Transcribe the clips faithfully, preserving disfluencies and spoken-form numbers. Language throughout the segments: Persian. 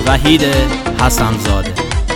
وحید حسن‌زاده.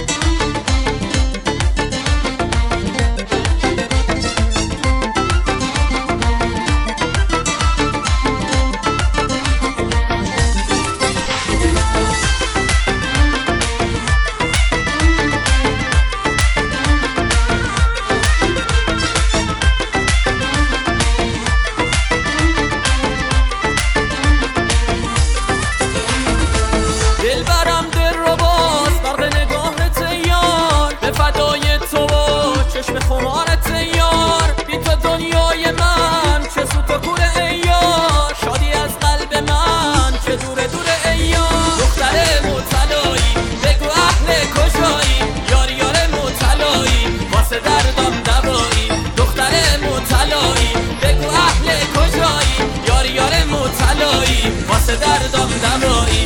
دلبرم دل رو باز برق نگاهت یار، به فدای تو و چشم خمارت یار. بی تو دنیای من چه سوت و کوره ای یار، شادی از قلب من چه دوره دوره ای یار. دختر مطلایی بگو اهل کجایی، یار یار مطلایی واسه دردم دوایی. دختر مطلایی بگو اهل کجایی، یار یار مطلایی واسه دردم دوایی.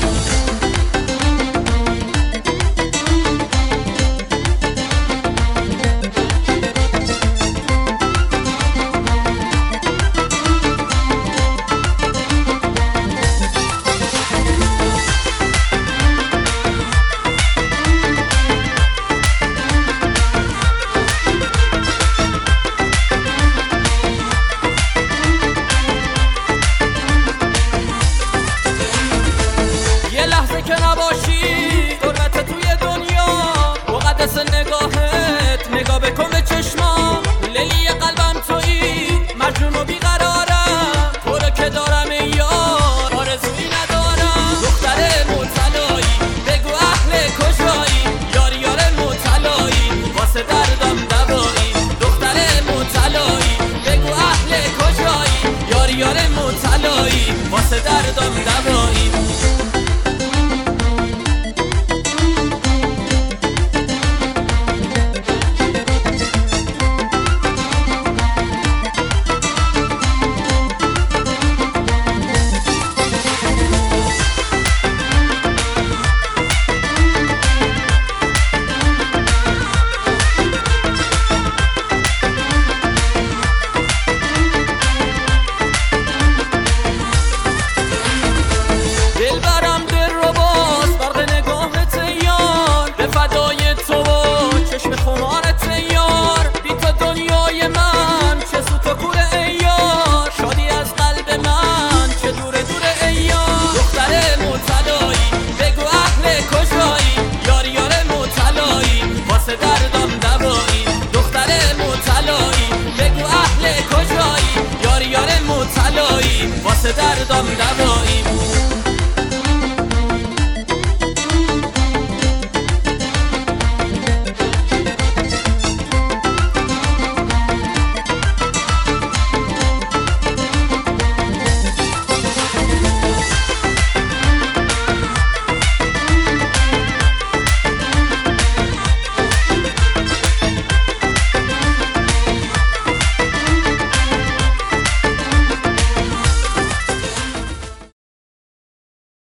که نباشی غربت توی دنیا، مقدس نگاهت نگاه بکن به چشمام. لیلی قلبم تویی مجنون و بیقرارم، تو رو که دارم ای یار آرزویی ندارم. دختر مطلایی بگو اهل کجایی، یار یار مطلایی واسه دردم دوایی. دختر مطلایی بگو اهل کجایی، یار یار مطلایی واسه دردم دوایی. دلبرم دل رو باز برق نگاهت یار، به فدای تو و چشم خمارت یار. بی تو دنیای من چه سوت و کوره ای یار، شادی از قلب من چه دوره دوره ای یار. دختر مطلایی بگو اهل کجایی، یار یار مطلایی واسه دردم دوایی. دختر مطلایی بگو اهل کجایی، یار یار مطلایی واسه دردم دوایی.